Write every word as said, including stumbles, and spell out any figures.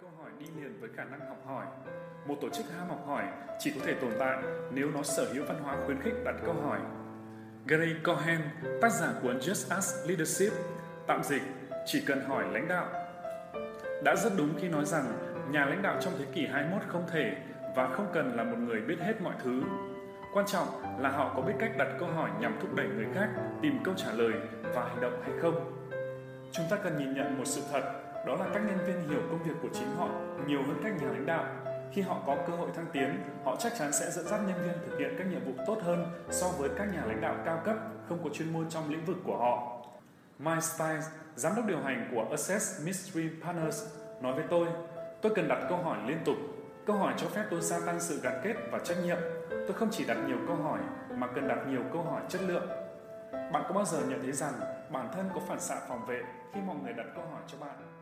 câu hỏi đi liền với khả năng học hỏi. Một tổ chức ham học hỏi chỉ có thể tồn tại nếu nó sở hữu văn hóa khuyến khích đặt câu hỏi. Gary Cohen, tác giả cuốn Just Ask Leadership, tạm dịch, chỉ cần hỏi lãnh đạo, đã rất đúng khi nói rằng nhà lãnh đạo trong thế kỷ hai mươi mốt không thể và không cần là một người biết hết mọi thứ. Quan trọng là họ có biết cách đặt câu hỏi nhằm thúc đẩy người khác tìm câu trả lời và hành động hay không. Chúng ta cần nhìn nhận một sự thật, đó là các nhân viên hiểu công việc của chính họ nhiều hơn các nhà lãnh đạo. Khi họ có cơ hội thăng tiến, họ chắc chắn sẽ dẫn dắt nhân viên thực hiện các nhiệm vụ tốt hơn so với các nhà lãnh đạo cao cấp không có chuyên môn trong lĩnh vực của họ. Mike Stiles, giám đốc điều hành của Access Mystery Partners, nói với tôi, tôi cần đặt câu hỏi liên tục. Câu hỏi cho phép tôi gia tăng sự gắn kết và trách nhiệm. Tôi không chỉ đặt nhiều câu hỏi mà cần đặt nhiều câu hỏi chất lượng. Bạn có bao giờ nhận thấy rằng bản thân có phản xạ phòng vệ khi mọi người đặt câu hỏi cho bạn?